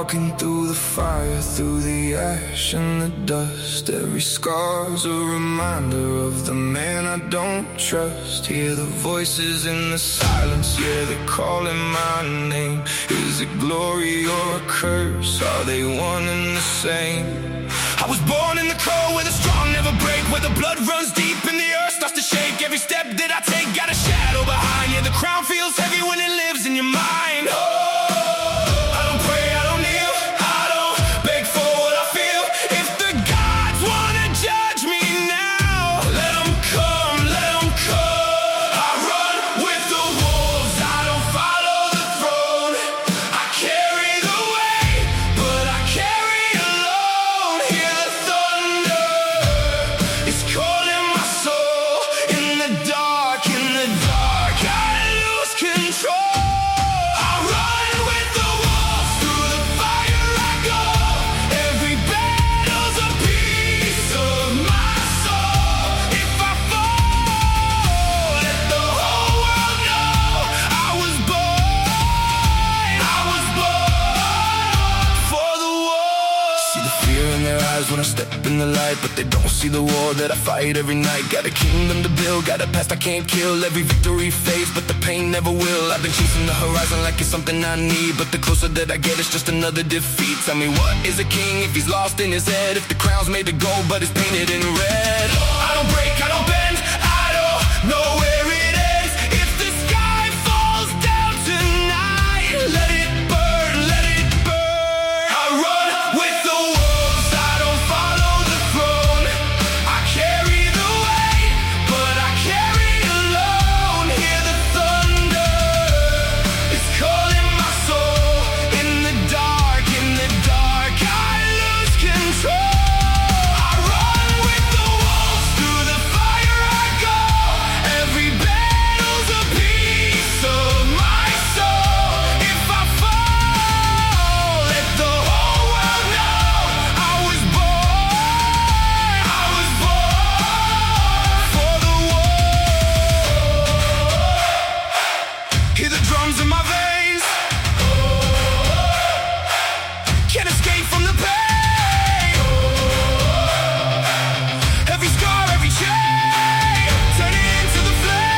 walking through the fire, through the ash and the dust. Every scar's a reminder of the man I don't trust. Hear the voices in the silence, yeah, they're calling my name. Is it glory or a curse? Are they one and the same? I was born in the cold where the strong never break, where the blood runs deep and the earth starts to shake. Every step that I take got a shadow behind. Yeah, the crown feels heavy when it lives in your mind. Oh, when I step in the light, but they don't see the war that I fight every night. Got a kingdom to build, got a past I can't kill. Every victory fades, but the pain never will. I've been chasing the horizon like it's something I need, but the closer that I get, it's just another defeat. Tell me, what is a king if he's lost in his head? If the crown's made of gold, but it's painted in red? I don't break, I don't bend, I don't know where it ends. If the sky falls down tonight, let it burn, let it burn. I run with the wolves, I don't follow the throne. I carry the weight, but I carry alone. Hear the thunder, it's calling my soul. In the dark, I lose control. I run with the wolves, through the fire I go. Every battle's a piece of my soul. If I fall, let the whole world know I was born for the war. Hear the drums in my veins, can't escape from the pain. Every scar, every chain, turning into the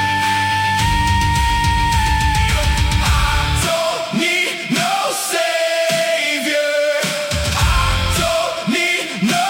flame. I don't need no savior, I don't need no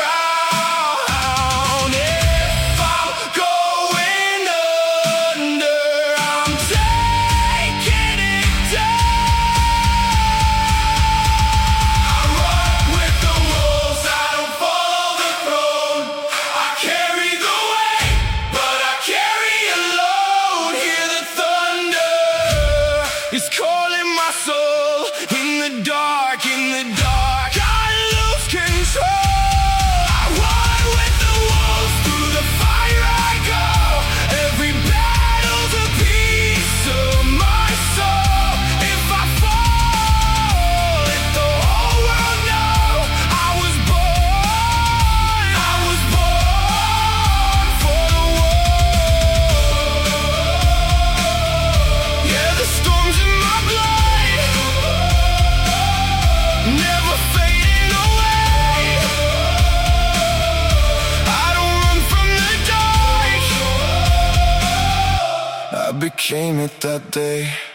crown. If I'm going under, I'm taking it down. I run with the wolves, I don't follow the throne. I carry the weight, but I carry alone. Hear the thunder, it's calling my soul. In the dark, I lose control. I run with the wolves, through the fire I go. Every battle's a piece of my soul. If I fall, let the whole world know I was born for the war. Yeah, the storms in my blood, never fading away. I don't run from the dark, I became it that day.